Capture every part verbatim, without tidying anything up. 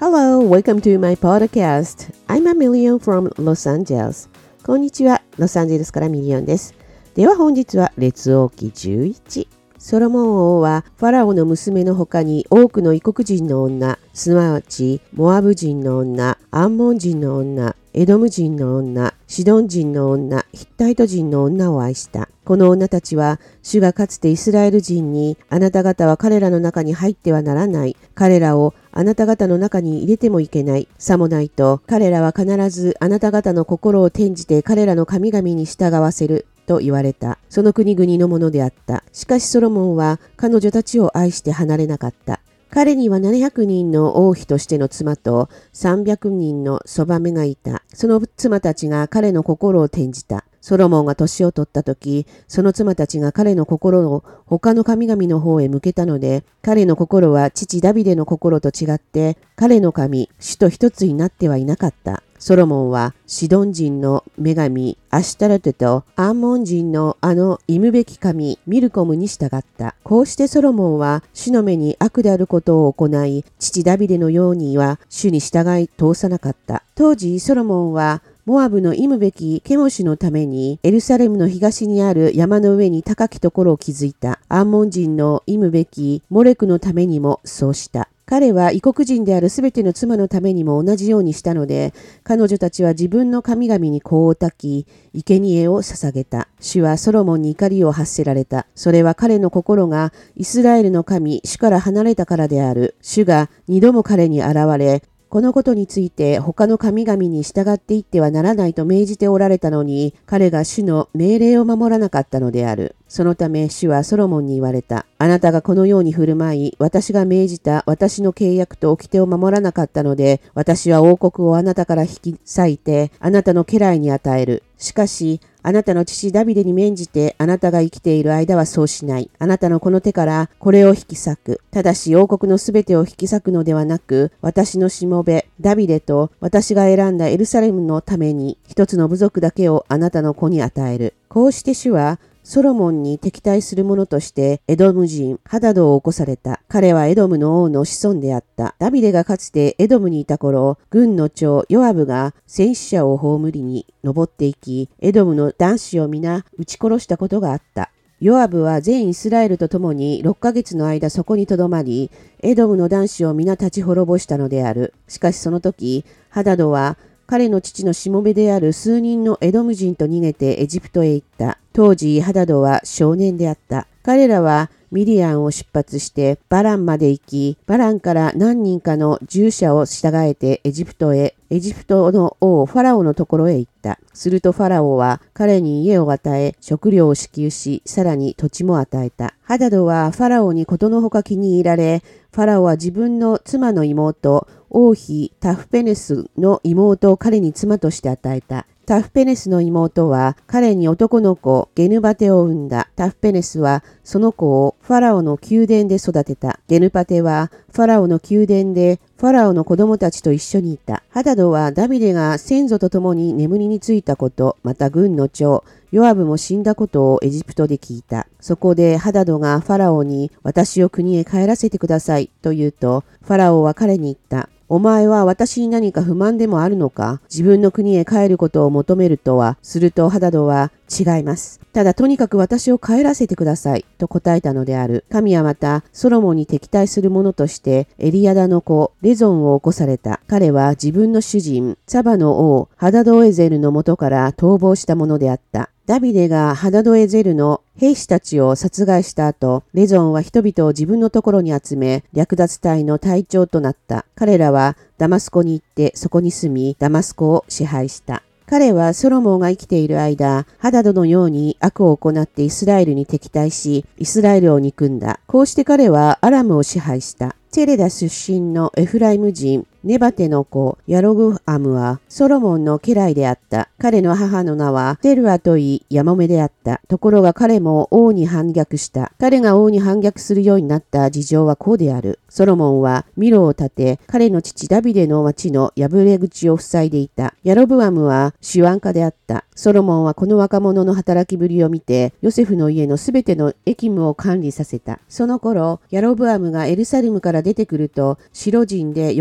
Hello, welcome to my podcast. I'm a million from Los Angeles. こんにちは、ロサンゼルスからミリオンです。では本日は列王記じゅういち。ソロモン王はファラオの娘の他に多くの異国人の女、すなわちモアブ人の女、アンモン人の女、エドム人の女、シドン人の女、ヒッタイト人の女を愛した。この女たちは、主がかつてイスラエル人に、あなた方は彼らの中に入ってはならない。彼らをあなた方の中に入れてもいけない。さもないと、彼らは必ずあなた方の心を転じて彼らの神々に従わせる。と言われた。その国々のものであった。しかしソロモンは彼女たちを愛して離れなかった。彼にはななひゃくにんの王妃としての妻とさんびゃくにんのそばめがいた。その妻たちが彼の心を転じた。ソロモンが年を取った時、その妻たちが彼の心を他の神々の方へ向けたので、彼の心は父ダビデの心と違って、彼の神、主と一つになってはいなかった。ソロモンはシドン人の女神アシュタロテとアンモン人のあの忌むべき神ミルコムに従った。こうしてソロモンは主の目に悪であることを行い、父ダビデのようには主に従い通さなかった。当時ソロモンはモアブの忌むべきケモシのためにエルサレムの東にある山の上に高きところを築いた。アンモン人の忌むべきモレクのためにもそうした。彼は異国人であるすべての妻のためにも同じようにしたので、彼女たちは自分の神々に香を焚き、生贄を捧げた。主はソロモンに怒りを発せられた。それは彼の心がイスラエルの神、主から離れたからである。主が二度も彼に現れ、このことについて他の神々に従っていってはならないと命じておられたのに、彼が主の命令を守らなかったのである。そのため主はソロモンに言われた。あなたがこのように振る舞い、私が命じた私の契約と掟を守らなかったので、私は王国をあなたから引き裂いて、あなたの家来に与える。しかし、あなたの父ダビデに免じてあなたが生きている間はそうしない。あなたのこの手からこれを引き裂く。ただし王国のすべてを引き裂くのではなく、私のしもべダビデと私が選んだエルサレムのために一つの部族だけをあなたの子に与える。こうして主はソロモンに敵対する者としてエドム人ハダドを起こされた。彼はエドムの王の子孫であった。ダビデがかつてエドムにいた頃、軍の長ヨアブが戦死者を葬りに登っていき、エドムの男子を皆撃ち殺したことがあった。ヨアブは全イスラエルと共にろっかげつの間そこにとどまり、エドムの男子を皆立ち滅ぼしたのである。しかしその時、ハダドは彼の父のしもべである数人のエドム人と逃げてエジプトへ行った。当時ハダドは少年であった。彼らはミディアンを出発してバランまで行き、バランから何人かの従者を従えてエジプトへ、エジプトの王ファラオのところへ行った。するとファラオは彼に家を与え、食料を支給し、さらに土地も与えた。ハダドはファラオにことのほか気に入られ、ファラオは自分の妻の妹、王妃タフペネスの妹を彼に妻として与えた。タフペネスの妹は彼に男の子ゲヌバテを産んだ。タフペネスはその子をファラオの宮殿で育てた。ゲヌバテはファラオの宮殿でファラオの子供たちと一緒にいた。ハダドはダビデが先祖と共に眠りについたこと、また軍の長ヨアブも死んだことをエジプトで聞いた。そこでハダドがファラオに私を国へ帰らせてくださいと言うと、ファラオは彼に言った。お前は私に何か不満でもあるのか？自分の国へ帰ることを求めるとは。するとハダドは違います。ただとにかく私を帰らせてくださいと答えたのである。神はまたソロモンに敵対する者としてエリアダの子レゾンを起こされた。彼は自分の主人サバの王ハダドエゼルの元から逃亡したものであった。ダビデがハダドエゼルの兵士たちを殺害した後、レゾンは人々を自分のところに集め、略奪隊の隊長となった。彼らはダマスコに行ってそこに住み、ダマスコを支配した。彼はソロモンが生きている間、ハダドのように悪を行ってイスラエルに敵対し、イスラエルを憎んだ。こうして彼はアラムを支配した。テレダ出身のエフライム人、ネバテの子、ヤログアムはソロモンの家来であった。彼の母の名はテルアといいヤモメであった。ところが彼も王に反逆した。彼が王に反逆するようになった事情はこうである。ソロモンはミロを建て、彼の父ダビデの町の破れ口を塞いでいた。ヤロブアムは手腕家であった。ソロモンはこの若者の働きぶりを見て、ヨセフの家のすべての役務を管理させた。その頃、ヤロブアムがエルサレムから出てくると、シロ人で預言者で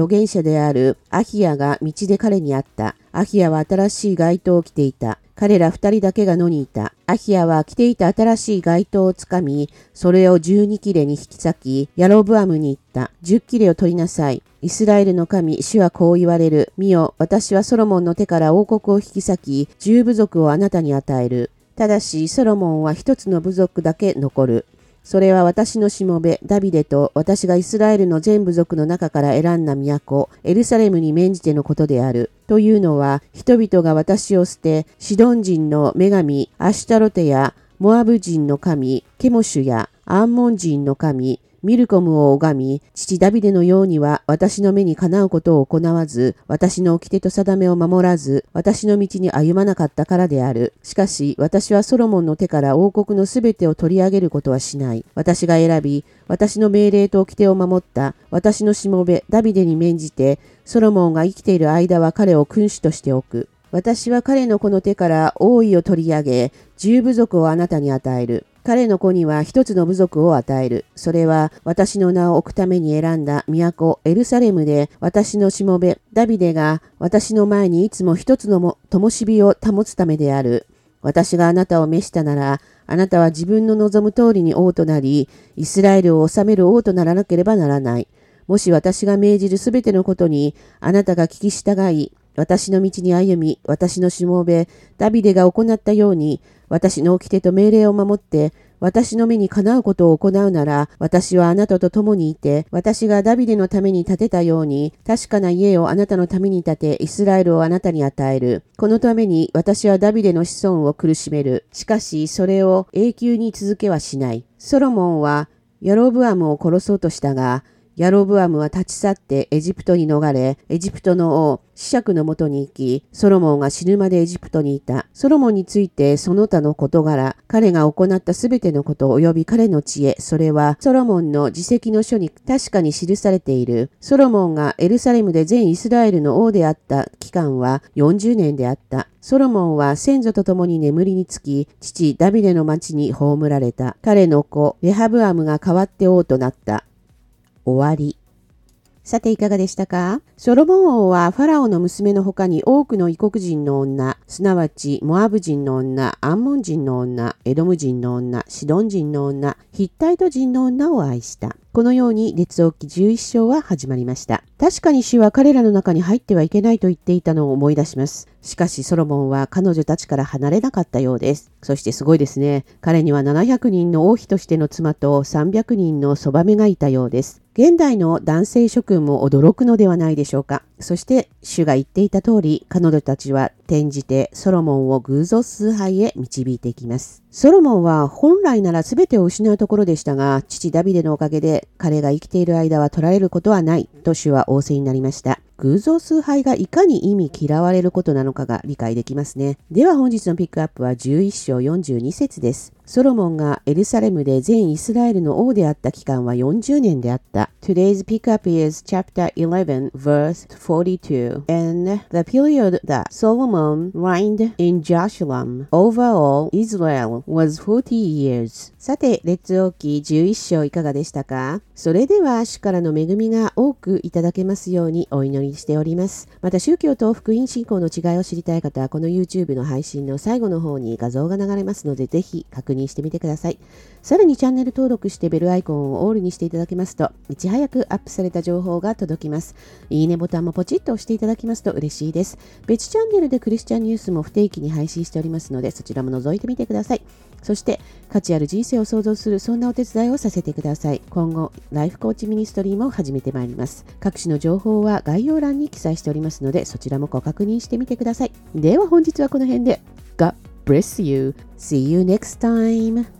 であるアヒヤが道で彼に会った。アヒヤは新しい街灯を着ていた。彼ら二人だけが野にいた。アヒヤは着ていた新しい街灯をつかみ、それを十二切れに引き裂き、ヤロブアムに言った。十切れを取りなさい。イスラエルの神、主はこう言われる。見よ、私はソロモンの手から王国を引き裂き、十部族をあなたに与える。ただし、ソロモンは一つの部族だけ残る。それは私のしもべ、ダビデと私がイスラエルの全部族の中から選んだ都、エルサレムに免じてのことである。というのは、人々が私を捨て、シドン人の女神、アシュタロテや、モアブ人の神、ケモシュや、アンモン人の神、ミルコムを拝み、父ダビデのようには私の目にかなうことを行わず、私の掟と定めを守らず、私の道に歩まなかったからである。しかし、私はソロモンの手から王国のすべてを取り上げることはしない。私が選び、私の命令と掟を守った、私のしもべ、ダビデに免じて、ソロモンが生きている間は彼を君主としておく。私は彼の子の手から王位を取り上げ、十部族をあなたに与える。彼の子には一つの部族を与える。それは私の名を置くために選んだ都エルサレムで、私のしもべダビデが私の前にいつも一つのも灯火を保つためである。私があなたを召したなら、あなたは自分の望む通りに王となり、イスラエルを治める王とならなければならない。もし私が命じるすべてのことにあなたが聞き従い、私の道に歩み、私のしもべダビデが行ったように、私の掟と命令を守って、私の目にかなうことを行うなら、私はあなたと共にいて、私がダビデのために建てたように、確かな家をあなたのために建て、イスラエルをあなたに与える。このために私はダビデの子孫を苦しめる。しかし、それを永久に続けはしない。ソロモンは、ヤロブアムを殺そうとしたが、ヤロブアムは立ち去ってエジプトに逃れ、エジプトの王、シシャクのもとに行き、ソロモンが死ぬまでエジプトにいた。ソロモンについてその他の事柄、彼が行ったすべてのこと及び彼の知恵、それはソロモンの自責の書に確かに記されている。ソロモンがエルサレムで全イスラエルの王であった期間はよんじゅうねんであった。ソロモンは先祖と共に眠りにつき、父ダビデの町に葬られた。彼の子、レハブアムが代わって王となった。終わり。さていかがでしたか？ソロモン王はファラオの娘の他に多くの異国人の女、すなわちモアブ人の女、アンモン人の女、エドム人の女、シドン人の女、ヒッタイト人の女を愛した。このように列王記じゅういっ章は始まりました。確かに主は彼らの中に入ってはいけないと言っていたのを思い出します。しかしソロモンは彼女たちから離れなかったようです。そしてすごいですね。彼にはななひゃくにんの王妃としての妻とさんびゃくにんのそばめがいたようです。現代の男性諸君も驚くのではないでしょうか。そして主が言っていた通り、彼女たちは転じてソロモンを偶像崇拝へ導いていきます。ソロモンは本来なら全てを失うところでしたが、父ダビデのおかげで彼が生きている間は取られることはないと主は仰せになりました。偶像崇拝がいかに意味嫌われることなのかが理解できますね。では本日のピックアップはじゅういっ章よんじゅうに節です。ソロモンがエルサレムで全イスラエルの王であった期間はよんじゅうねんであった。Today's pickup is chapter eleven, verse forty-two. And the period that Solomon reigned in Jerusalem over all Israel was forty years. さて、列王記じゅういっ章いかがでしたか？それでは主からの恵みが多くいただけますようにお祈りしております。また宗教と福音信仰の違いを知りたい方はこの YouTube の配信の最後の方に画像が流れますのでぜひ確認してみてください。さらにチャンネル登録してベルアイコンをオールにしていただけますといち早くアップされた情報が届きます。いいねボタンもポチッと押していただきますと嬉しいです。別チャンネルでクリスチャンニュースも不定期に配信しておりますのでそちらも覗いてみてください。そして価値ある人生を創造するそんなお手伝いをさせてください。今後ライフコーチミニストリーも始めてまいります。各種の情報は概要欄に記載しておりますのでそちらもご確認してみてください。では本日はこの辺で God bless you. See you next time.